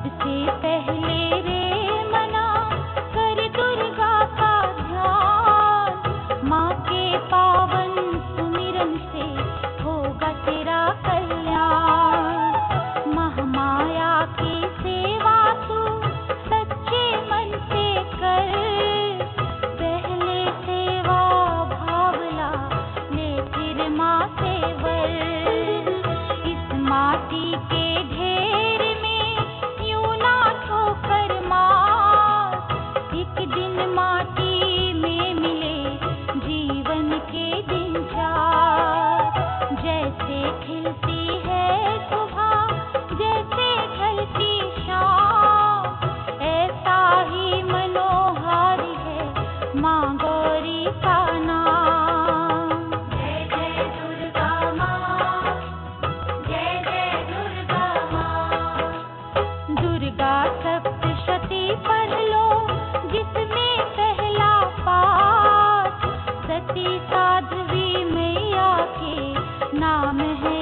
सबसे पहले रे मना कर दुर्गा का ध्यान। माँ के पावन सुमिरन से होगा तेरा कल्याण। महामाया की सेवा तू सच्चे मन से कर। पहले सेवा भावला ले फिर माँ से वर। इस माटी के ढेर में यूं ना ठोकर मार। एक दिन माटी में मिले जीवन के दिन चार। जैसे खिलती है सुबह जैसे ढलती शाम, ऐसा ही मनोहारी है माँ गौरी का नाम। जय जय दुर्गा माँ, जय जय दुर्गा माँ। दुर्गा सप्तशती पढ़ लो जिसमें पहला पाठ। सती साध्वी मैया के नाम है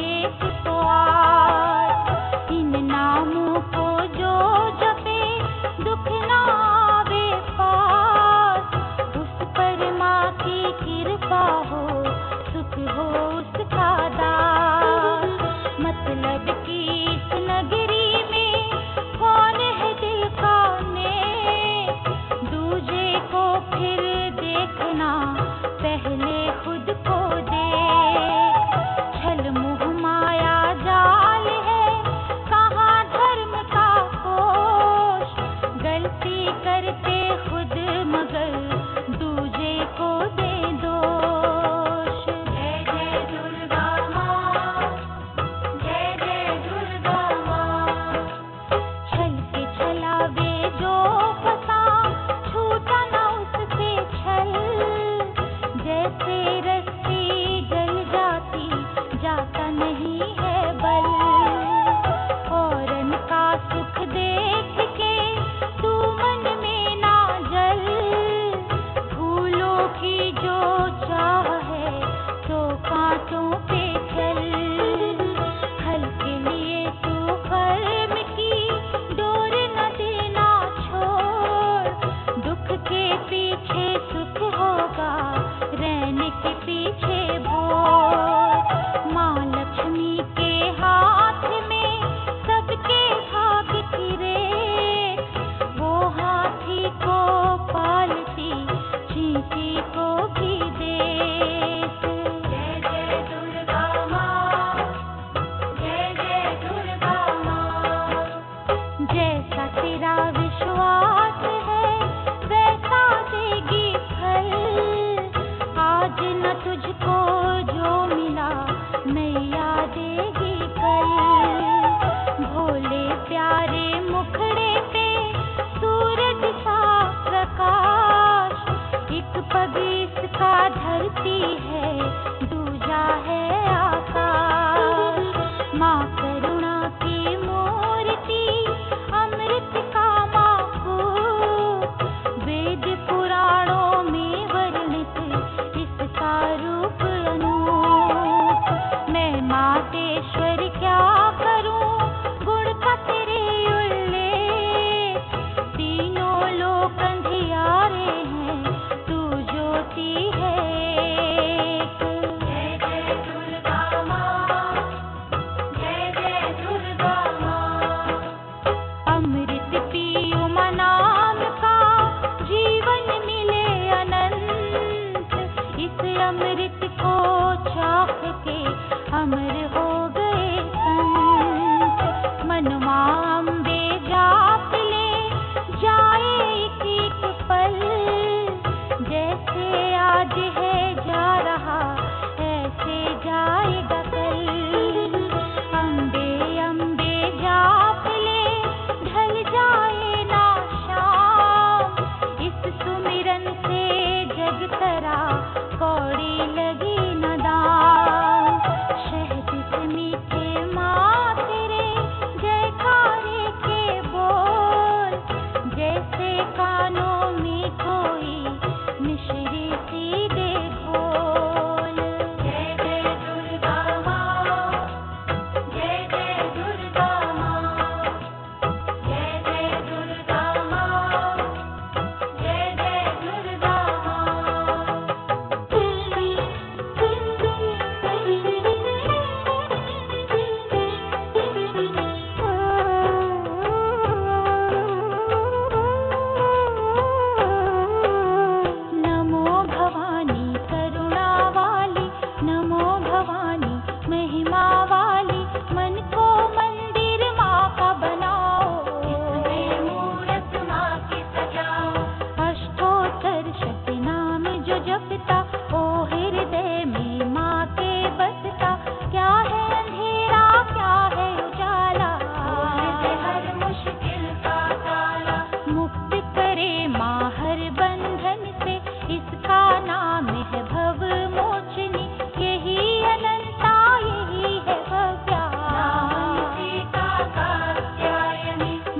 108। इन नामों को जो जपे दुख ना आवे पास। उस पर माँ की कृपा हो सुख हो उसका दास। मतलब कि इस नगरी में कौन है दिल का नेक। दूजे को फिर देखना पहले खुद को देख। छल मोह माया जाल है कहाँ धर्म का कोश। गलती करते खुद मगर दूजे को दे दोष। जय जय दुर्गा माँ, जय जय दुर्गा माँ। छल के छलावे जो फंसा छूटा ना उससे छल। जैसे रस्सी जल जाती जाता नहीं है बल। औरन का सुख देख के तू मन में ना जल। फूलों की जो चाह है तो कांटों पे चल। फल के लिए तू कर्म की डोर न देना छोड़। दुख के पीछे सुख होगा रहने के पीछे भोर। माँ लक्ष्मी के हाथ में सबके भाग्य की रेख। वो हाथी को पालती चींटी को भी देख। जय जय दुर्गा माँ, जय जय दुर्गा माँ। जैसा तेरा विश्वास है वैसा देगी फल। आज न तुझको जो मिला मैया देगी कल। भोले प्यारे मुखड़े पे सूरज सा प्रकाश। एक पग इसका धरती है दूजा है आकाश। माँ करुणा की मूर्ति अमृत का माकूप। वेद पुराणों में वर्णित इसका रूप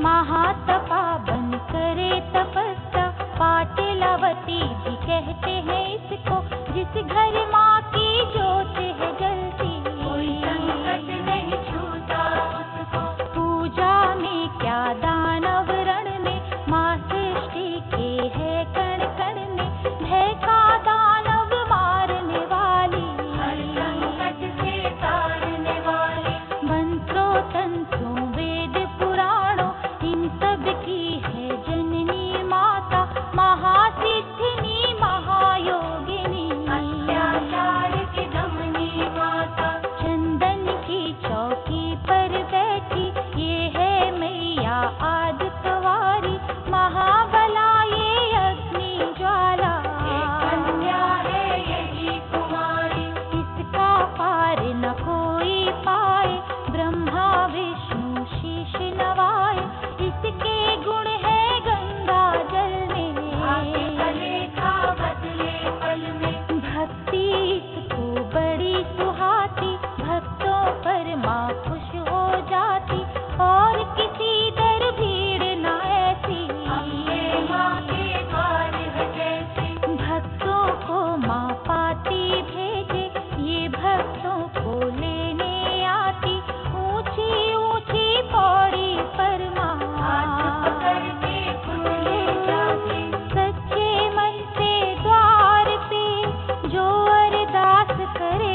महातपा बन करे तपस्या, पाटिलावती भी कहते हैं इसको। जिस घर माँ की जोत है जलती, कोई संकट नहीं छूता उसको। पूजा में क्या दानव रण में, माँ सृष्टि के है कण कण में। भय का दानव मारने वाली, हर संकट से तारने वाली। मंत्रों तंत्रों वेद पुराणों, इन सब की है जननी माता। महासिद्धिनी महायोगिनी, अत्याचार की दमनी माता। चंदन की चौकी पर बैठी, ये है मैया आदि सवारी। महाबला ये अग्नि ज्वाला, कन्या है यही कुमारी। इसका पार न कोई पाए, ब्रह्मा विष्णु शीश नवाए। इसके गुण है गंगा जल में, लेखा बदले पल में। भक्ति इसको बड़ी सुहाती, भक्तों पर माँ खुश हो जाती। और किसी दर भीड़ न ऐसी, माँ के द्वार है जैसी। भक्तों को माँ पाती भेजे, ये भक्तों को लेने आती। ऊंची ऊंची पौड़ी पर माँ हाथ पकड़ के खुद ले जाती। सच्चे मन से द्वार पे जो अरदास करे,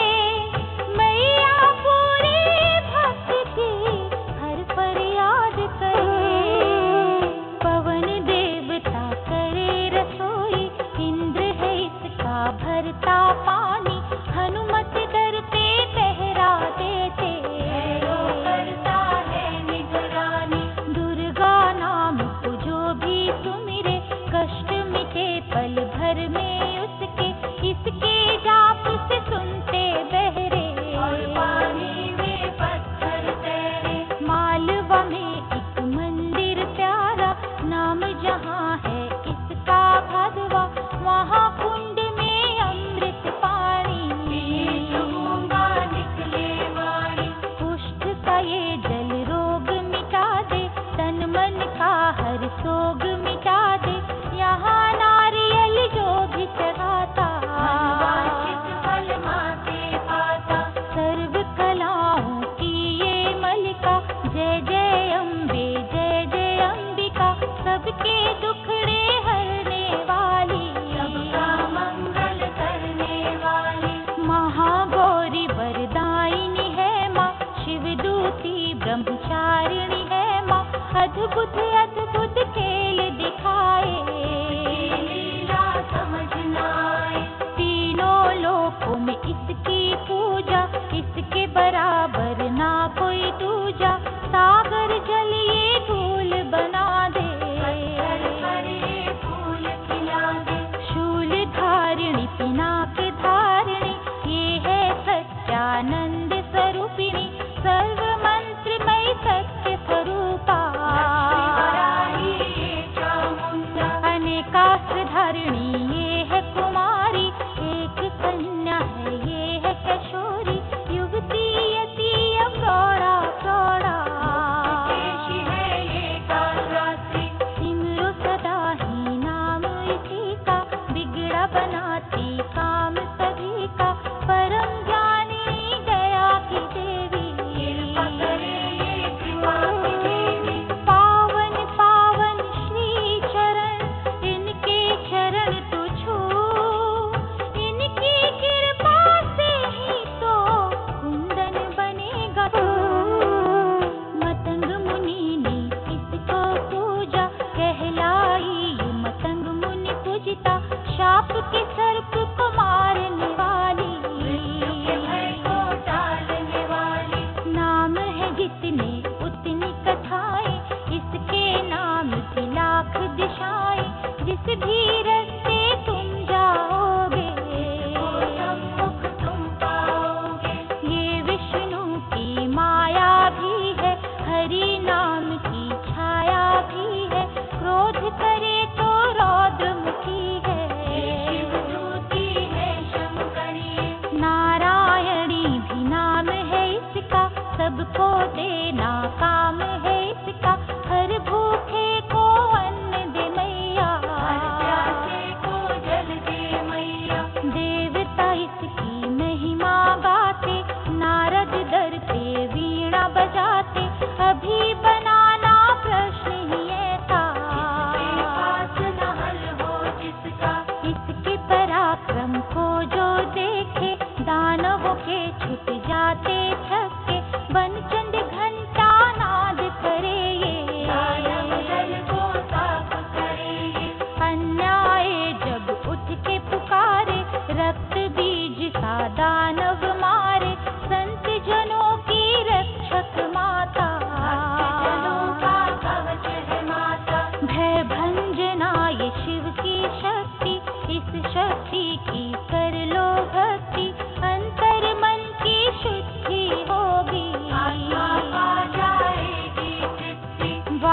मैया पूरी भक्त की हर फरियाद करे। पवन देवता करे रसोई, इंद्र है इसका भरता पानी। हनुमत डरते पहरा देते, करता है निगरानी। दुर्गा नाम को जो भी सुमिरे, कष्ट मिटे पल भर में उसके। इसके जाप से सुनते बहरे, और पानी में पत्थर तैरे। मालवा में एक मंदिर प्यारा, नाम जहाँ है इसका भगवा। वहाँ कुंड में अमृत पानी, गंगा निकले वाणी। कुष्ठ का ये जल रोग मिटा दे, तन मन का हर सोग मिटा दे। यहाँ नारियल जो भी चढ़ाता, मनवांछित फल माँ से पाता। सर्व कलाओं की ये मलिका, जय जय अम्बे जय जय अंबिका। सबके दुखड़े हरने वाली, सबका मंगल करने वाली। महागौरी वरदायिनी है माँ, शिवदूती ब्रह्मचारिणी है माँ। अद्भुत अद्भुत खेल दिखाए, लीला समझ न आए। तीनों लोकों में इसकी पूजा, इसके बराबर ना कोई दूजा। सागर जल ये धूल बना दे, फूल खिला दे। शूल धारिणी पिनाक धारिणी, ये है सच्चानंद स्वरूपिणी। सर्व मंत्रमय सत्य स्वरूपा, अनेकास्त्र धारिणी ये है कुमारी। एक कन्या है ये है किशोरी, युवती यति अप्रौढ़ा प्रौढ़ा। है ये कालरात्रि, सिमरो सदा ही नाम इसी का। बिगड़ा बनाती काम सभी का, परम ज्ञानी दया की देवी। पावन पावन श्री चरण, इनके चरण तू छू। इनकी कृपा से ही तो कुंदन बनेगा तू। मतंग मुनि ने इसको पूजा, कहलाई ये मतंग मुनि पूजिता। शाप के सर्प को मारने वाली, भय को टालने वाली। नाम है जितने उतनी कथाएं, इसके नाम की लाख दिशाएं। जिस भी रास्ते तुम जाओगे, सम्मुख तुम पाओगे। ये विष्णु की माया भी है, हरि नाम की छाया भी है। क्रोध करे तो रौद्रमुखी है, शिवदूती है शंकरी। नारायणी भी नाम है इसका, सबको देना काम है इसका।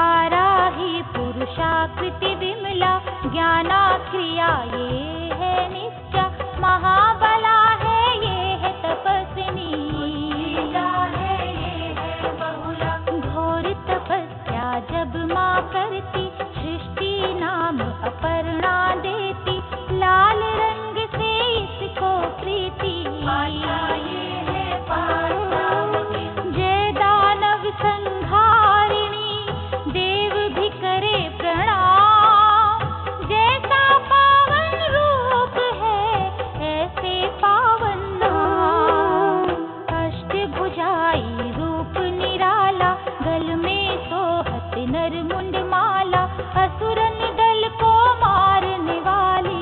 वाराही पुरुषाकृति विमला, ज्ञाना क्रिया ये है नित्या, महाबला है ये है तपस्विनी, है ये है बहुला। घोर तपस्या जब माँ करती, सृष्टि नाम अपर्णा देती, लाल रंग से इसको प्रीति, ये है पार्वती। जय दानव संहारिणी, देव भी करे प्रणाम, जैसा पावन रूप है ऐसे पावन नाम। अष्टभुजाई रूप निराला, गल में सोहत नर मुंड माला, असुरन दल को मारने वाली,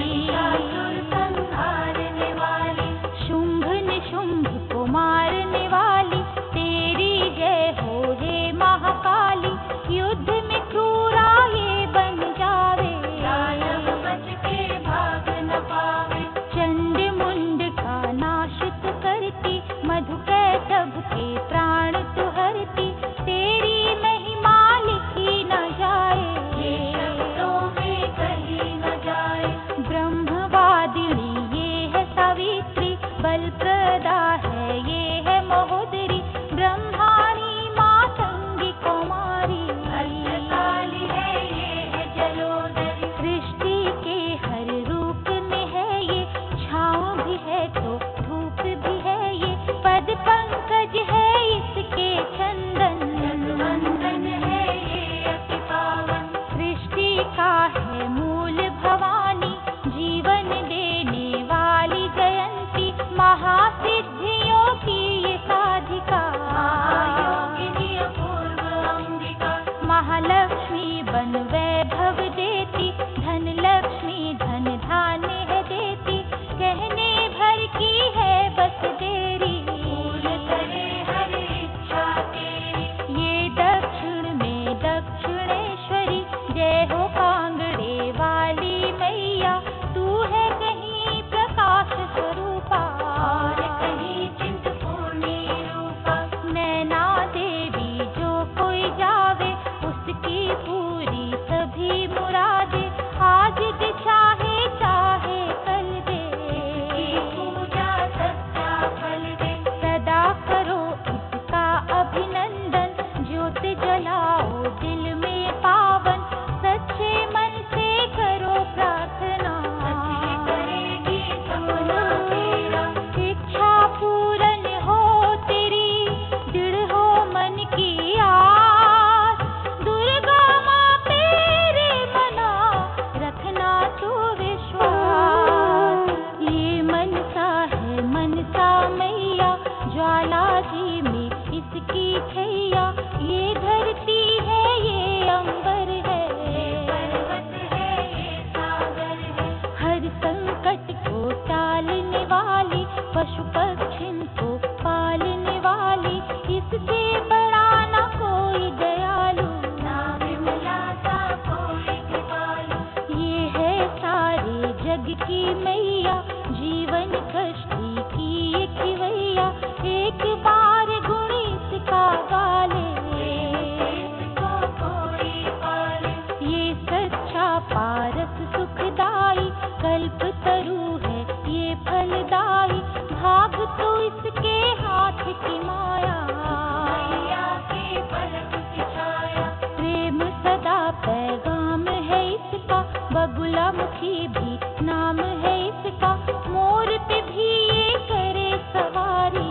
संहारने वाली। शुंभ निशुंभ को मारने वाली, तेरी जय हो हे महाकाली। युद्ध में क्रूरा ये बन जावे, बच के भाग न पावे। चंड मुंड का नाश तु करती, मधुकैटभ के प्राण तु हरती, तेरी महिमा लिखी न जाए, शब्दों में कही न जाए। ब्रह्मवादिनी ये है सावित्री, बलप्रदा है ये है महोदरी, ब्रह्माणी मातंगी कुमारी, काली है ये है जलोदरी। सृष्टि के हर रूप में है ये, छाँव भी है तो धूप भी है ये, पद पंकज है इसके चंदन, वंदन है ये अति पावन। सृष्टि का है मूल भवानी, जीवन देने वाली जयंती, महासिद्धियों की ये साधिका, महायोगिनी अपूर्व अंबिका। महालक्ष्मी बन वैभव देती, धन लक्ष्मी धन धान्य है देती, कहने भर की है बस देरी, पूर्ण करे हर इच्छा तेरी। ये दक्षिण में दक्षिणेश्वरी, जय हो कांगड़े वाली मैया, तू है कहीं प्रकाश स्वरूपा, और कहीं चिंतपूर्णी रूपा। नैना देवी जो कोई जावे, उसकी पूरी सभी मुरादे, आज दे चाहे चाहे कल दे, पूजा सच्चा फल दे। सदा करो इसका अभिनंदन, ज्योत जलाओ दिल में पावन, सच्चे मन से करो प्रार्थना, करेगी सपना तेरा। इच्छा पूर्ण हो तेरी, दृढ़ हो मन की आस, दुर्गा माँ तेरे मना, रखना तू विश्वास। ये मनसा है मनसा मैया, ज्वाला जी में इसकी छैया, ये धरती है ये अंबर है, पर्वत है ये सागर है। हर संकट को टालने वाली, पशु पक्षिन को पालने वाली, इससे बड़ा ना कोई दयालु, ना विमला सा कोई कृपालु। ये है सारे जग की मैया, जीवन कष्टी की ये खिवैया, एक बार गुण इसका गाले, इसको कोई पाले। ये सच्चा पारस सुखदाई, कल्प तरु है ये फलदाई, भाग तो इसके हाथ की माया, मैया के पलक की छाया। प्रेम सदा पैगाम है इसका, बगुला मुखी भी नाम है इसका, मोर पे भी ये करे सवारी,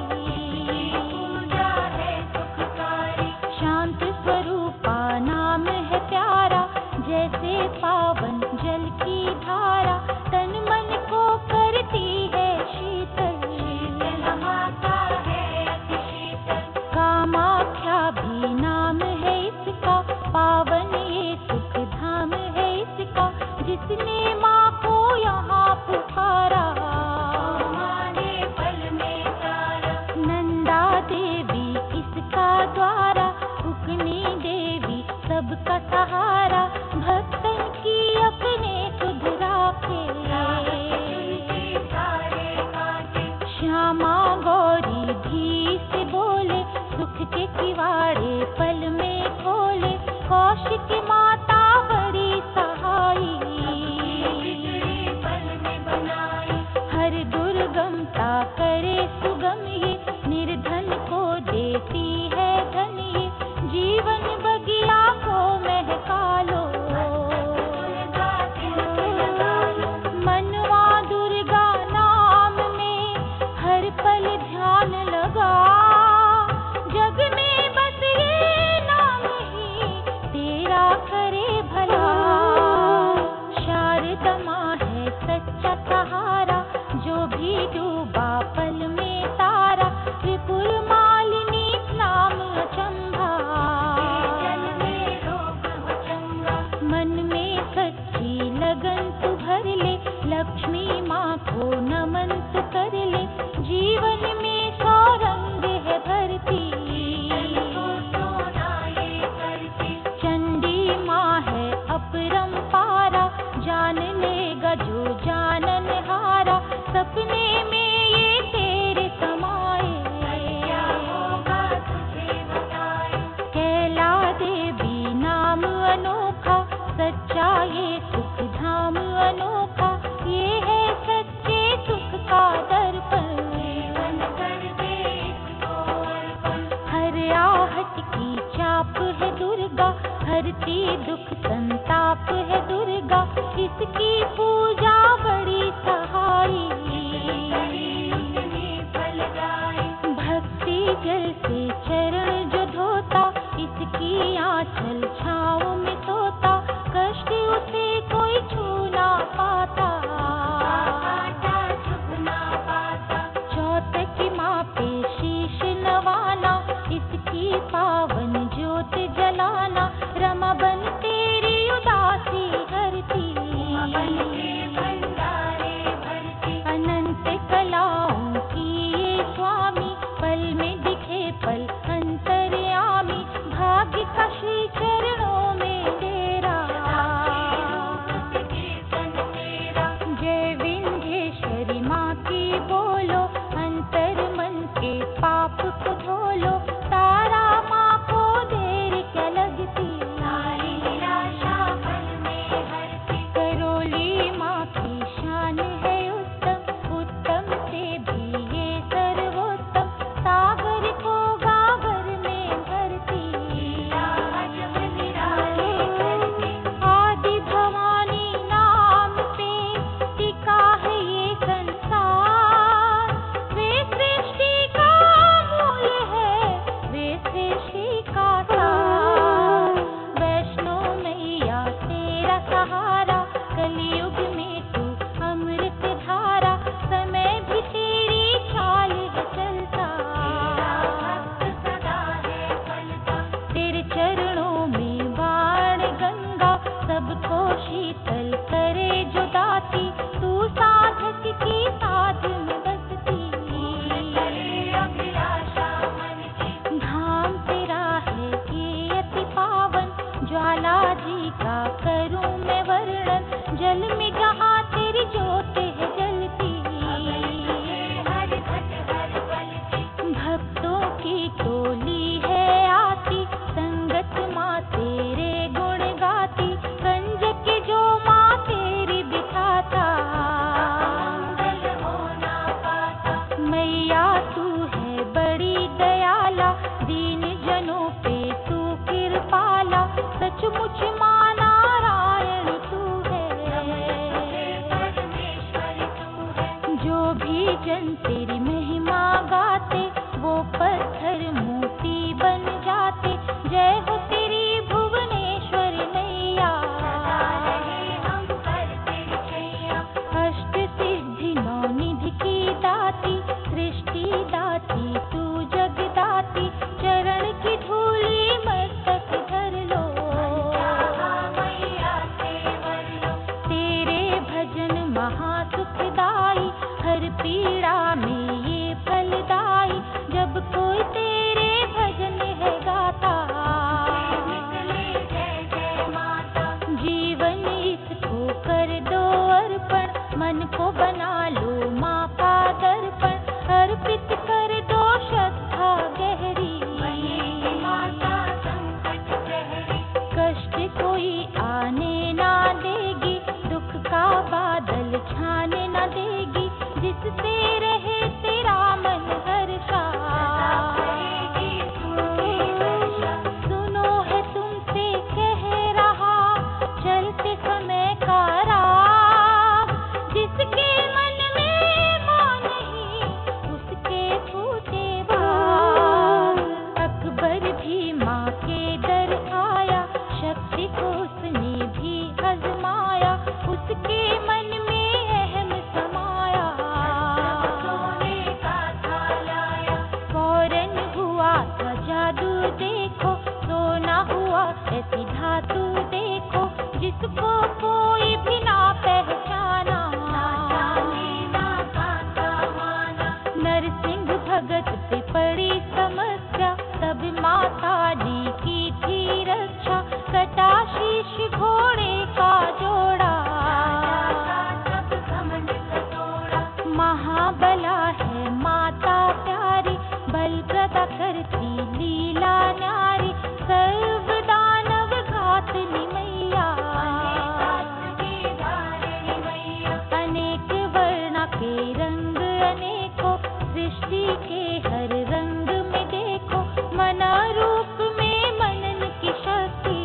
पूजा है सुखकारी। शांत स्वरूपा नाम है प्यारा, जैसे पावन जल की धारा, तन मन को करती है शीतल, शीतल माता है अति शीतल। कामाख्या भी नाम है इसका, पावन ये सुख धाम है इसका, जिसने माँ को यहाँ पुकारा, माँ ने पल में तारा। नंदा देवी इसका द्वारा, रुक्मिणी देवी सबका सहारा, भक्तन की अपने सुध राखे, श्यामा गौरी भी से बोले, सुख के किवाड़े पल में खोले। कौशिकी माता बड़ी सहाई, हर दुर्गमता करे सुगम ये, निर्धन को देती है धन ये, जीवन बगिया को महका लो। मनवा दुर्गा नाम में हर पल ध्यान लगा, जग में बस ये नाम ही तेरा करे भला। शारदा माँ है सच्चा सहारा, जो भी डूबा पल में तारा, त्रिपुर मालिनी नाम अचंभा। मन में सच्ची लगन तू भर ले, लक्ष्मी माँ को नमन तू कर ले, जीवन में सौ रंग है भरती। चंडी माँ है अपरंपारा, जान लेगा जो जानन हारा, सपने में ये तेरे समाए। कैला देवी नाम अनोखा, सच्चा ये सुख धाम अनोखा, ये है सच्चे सुख का दर्पण। हर आहट की चाप है दुर्गा, हरती दुख संताप है दुर्गा, इसकी पूजा बड़ी सहाई। भक्ति जल से चरण जो धोता, इसकी आंचल छाँव में सोता, कष्ट उसे कोई छू ना पाता। चौतकी माँ पे शीश नवाना, इसकी पावन ज्योत जलाना, रमा बन तेरी उदासी हरती। अनंत कलाओं की ये स्वामी, पल में दिखे पल अंतर्यामी, भाग्य का श्री चरणों में डेरा। जय विंध्येश्वरी माँ की बोलो, अंतर मन के पाप को धोलो, तारा माँ को देर क्या लगती। करोली माँ की शान है उत्तम, उत्तम से भी ये सर्वोत्तम, सागर को गागर में भरती। आदि भवानी नाम पे टिका है ये संसार, वे सृष्टि का मूल है, वे सृष्टि का सार। वैष्णो मैया तेरा सहारा, कलयुग में तू अमृत धारा, समय भी तेरी चाल है चलता। तेरे चरणों में बाण गंगा, सबको शीतल करे जो दाती, तू साधक की साध में बसती। धाम तेरा है ये अति पावन, ज्वाला जी का करूं मैं वर्णन, जल में जहाँ तेरी ज्योत है जलती। भक्तों की टोली है आती, संगत माँ तेरे गुण गाती, कंजक जो माँ तेरी बिठाता। मैया तू है बड़ी दयाला, दीन जनों पे तू कृपाला, सचमुच माँ नारायण तू है। जो भी जन तेरी महिमा गाते, वो पत्थर मोती बन जाते। जय हो तेरी भुवनेश्वर मैया, अष्ट सिद्धि नौ निधि की दाती, सृष्टि दाती तू जगदाती, चरण की धूली मस्तक धर लो। तेरे भजन महासुखदाई, हर पीड़ा में कष्ट कोई आने ना देगी, दुख का बादल छाने ना देगी, जिससे रहे तेरा मन हर्षा। सुनो है तुमसे कह रहा चलते समय का राह, जिसके मन में मां नहीं उसके फूटे बाल। अकबर भी माँ के दर आया, शक्ति को उसने भी आजमाया, उसके मन में अहम समाया। फौरन हुआ था जादू देखो, सोना हुआ ऐसी धातु देखो, जिसको कोई भी ना पहचाना। नरसिंह भगत पे पड़ी समस्या, तब माता ने की थी रक्षा, कटा शीश घोड़े का जोड़ा। महाबला है माता प्यारी, बल प्रदा करती लीला न्यारी, सर्व दानव घातनी मैया। अनेक वर्ण के रंग अनेकों, सृष्टि के हर रंग में देखो, मना रूप में मनन की शक्ति।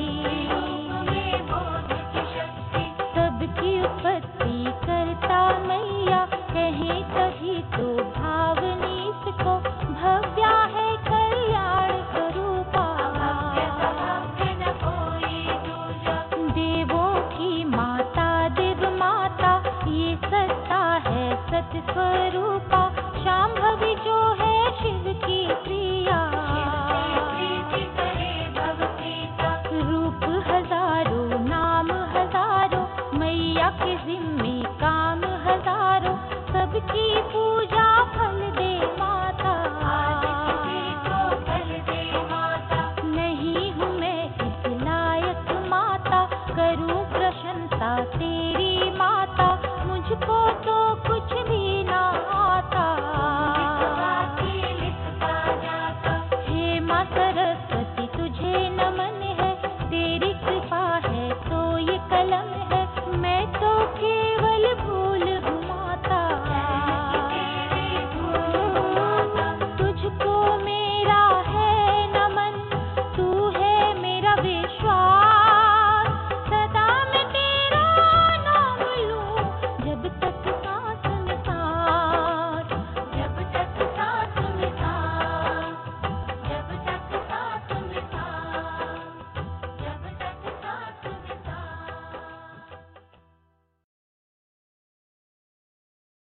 सबकी उत्पत्ति करता मैया, कहें तभी तो भावनीत को, भव्या है कल्याण स्वरूपा। देवों की माता देव माता, ये सत्ता है सत्य स्वरूपा, शांभवी जो है शिव की प्रिया। रूप हजारों नाम हजारों, मैया के जिम्मे काम हजारों, सबकी पूजा फल दे माता। नहीं हूँ मैं इस लायक माता, करूँ प्रशंसा तेरी माता, मुझको